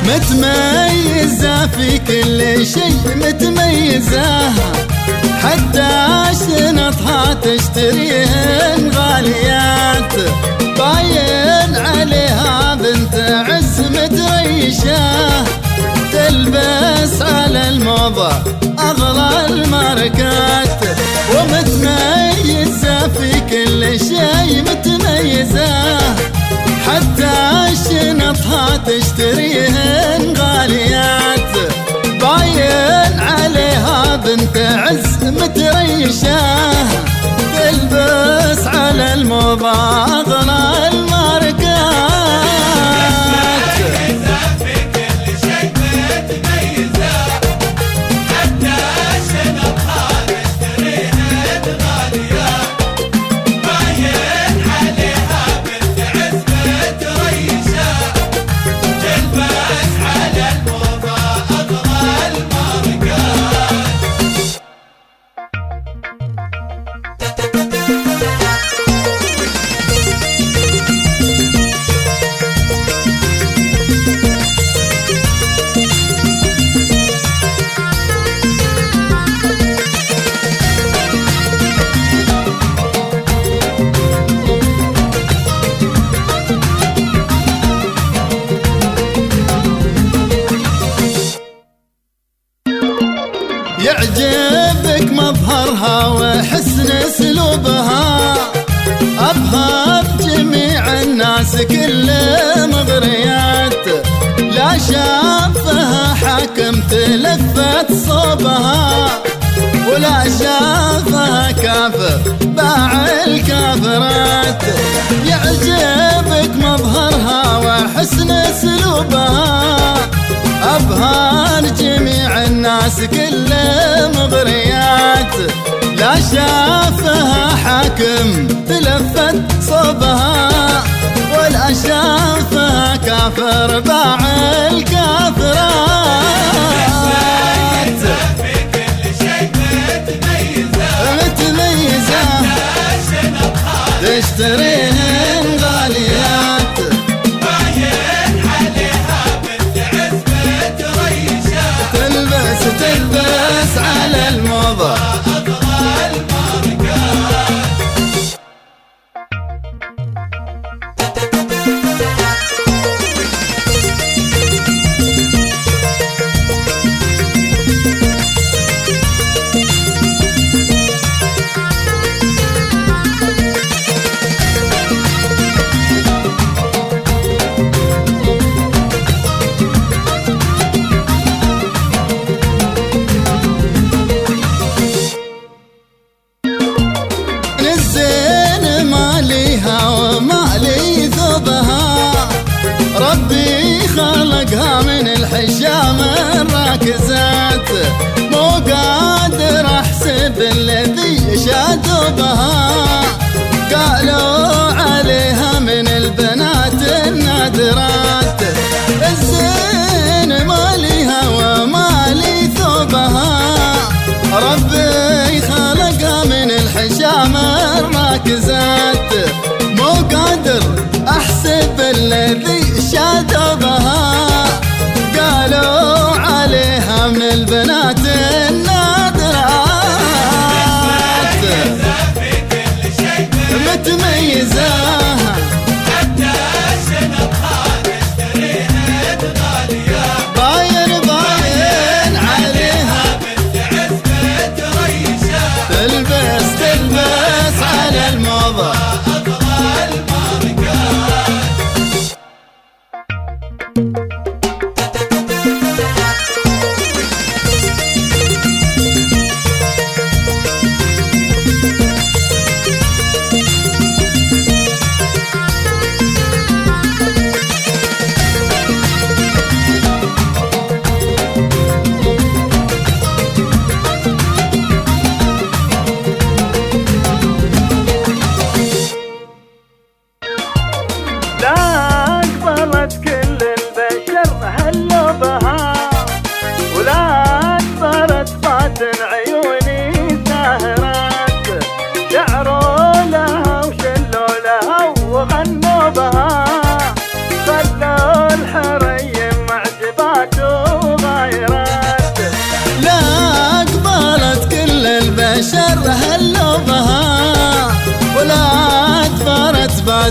متميزة في كل شيء متميزة، حتى شنطها تشتريهن غاليات، باين عليها بنت عز متريشة، تلبس على الموضة أغلى الماركات. ومتميزة في كل شيء متميزة، حتى شنطها تشتريهن غاليات، باين عليها بنت عز متريشة، تلبس على الموضة أغلى الماركات. يعجبك مظهرها وحسن اسلوبها، ابها بجميع الناس كل مغريات، لا شافها حاكم تلفت صوبها، ولا شافها كافر باع الكافرات. يعجبك مظهرها وحسن اسلوبها، ابها لجميع الناس كل مغريات، لا شافها حاكم تلفت صوبها، ولا شافها كافر باع الكافرات. متميزة تشتريهن غاليات، تلبس على الموضة أغلى الماركات. ربي خلقها من الحشام الراكزات، مو قادر احسب الذي شادوا بها، قالوا عليها من البنات النادرات، الزين ماليها ومالي ثوبها، ربي خلقها من الحشام الراكزات، مو قادر احسب الذي شادبها، قالوا عليها من البنات النادرات. متميزة حتى شنطها تشتريهن غاليات، باين عليها بنت عز متريشة، تلبس على الموضة أغلى الماركات.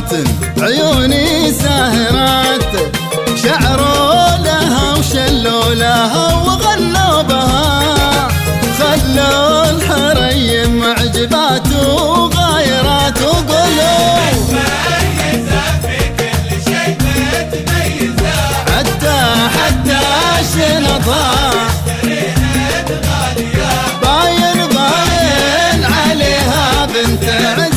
ساهرات عيوني ساهرات، شعروا لها وشلوا لها وغنوا بها، خلوا الحري معجبات وغايرات وقولوا متميزة في كل شيء متميزة، حتى شنطها باين عليها بنت عز،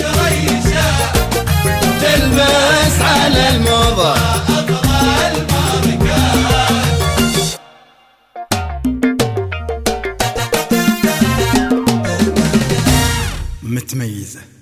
تلبس على الموضة أفضل ماركات. متميزة.